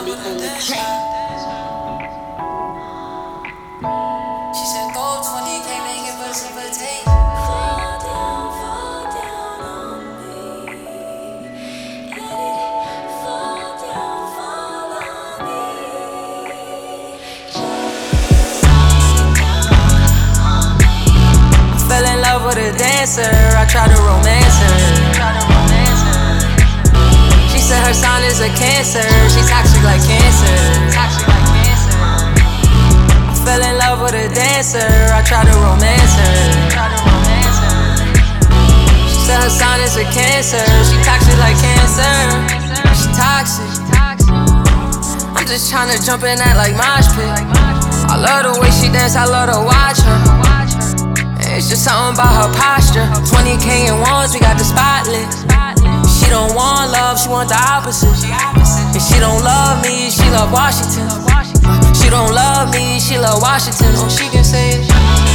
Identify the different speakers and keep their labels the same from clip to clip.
Speaker 1: Body on the track. She said, "Gold 20K, make it precipitate."
Speaker 2: Fall down on me. Let it fall on me. Just down on me.
Speaker 1: I fell in love with a dancer. I tried to romance her. She said her sign is a Cancer. She toxic like cancer. I fell in love with a dancer. I tried to romance her. She said her sign is a Cancer. She toxic like cancer. She toxic. I'm just tryna jump in that like mosh pit. I love the way she dance. I love to watch her. It's just something about her posture. 20K in ones, we got the spotless. She don't want love, she want the opposite. And she don't love me, she love Washington. She don't love me, she love Washington. Oh, she can say it.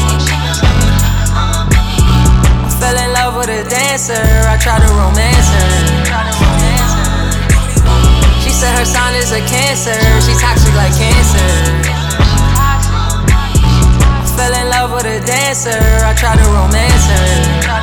Speaker 1: I fell in love with a dancer, I tried to romance her. She said her sign is a Cancer, she toxic like cancer. I fell in love with a dancer, I tried to romance her.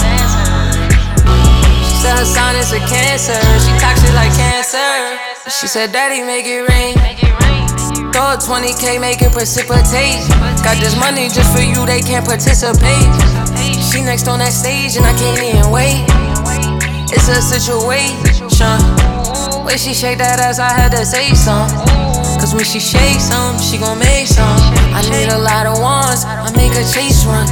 Speaker 1: She said her sign is a Cancer, she toxic like cancer. She said, "Daddy, make it rain. Throw 20K, make it precipitate. Got this money just for you, they can't participate." She next on that stage and I can't even wait. It's a situation. Way she shake that ass, I had to say something. Cause when she shake some, she gon' make some. I need a lot of ones, I make her chase one.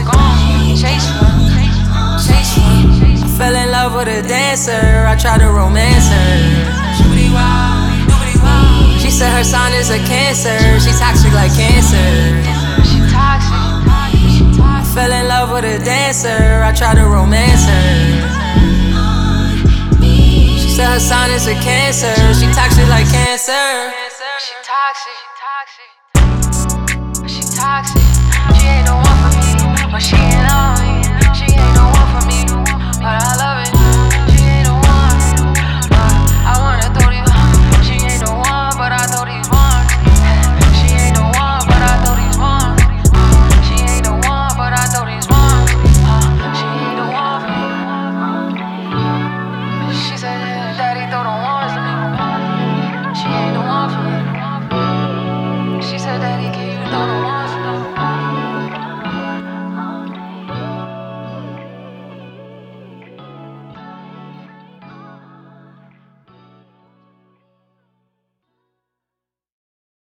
Speaker 1: I fell in love with a dancer, I tried to romance her. She said her sign is a Cancer, she toxic like cancer. I fell in love with a dancer, I tried to romance her. She said her sign is a Cancer, she toxic like cancer.
Speaker 2: She toxic.